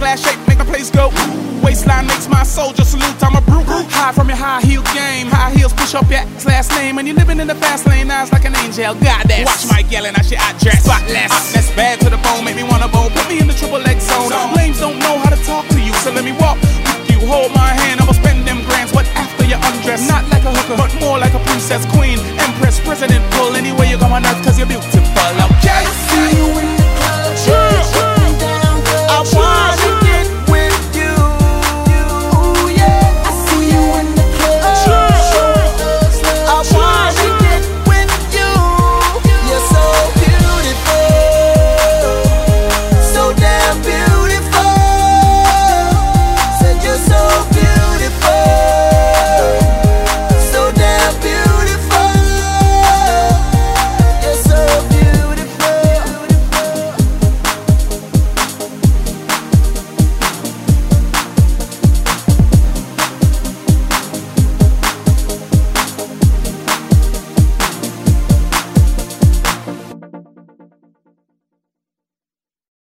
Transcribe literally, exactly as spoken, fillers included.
hourglass shape, make my place go. Waistline makes my soldier salute, I'm a brute. High from your high heel game, high heels push up your last name. And you're living in the fast lane, eyes like an angel, goddess. Watch my yelling, I shit, I dress spotless. That's bad to the bone, make me wanna bone. Put me in the triple X zone. Lames don't know how to talk to you, so let me walk with you. Hold my hand, I'ma spend them grands. What after you undress? Not like a hooker, but more like a princess, queen, empress, president. Pull anywhere you go on earth, cause you're beautiful.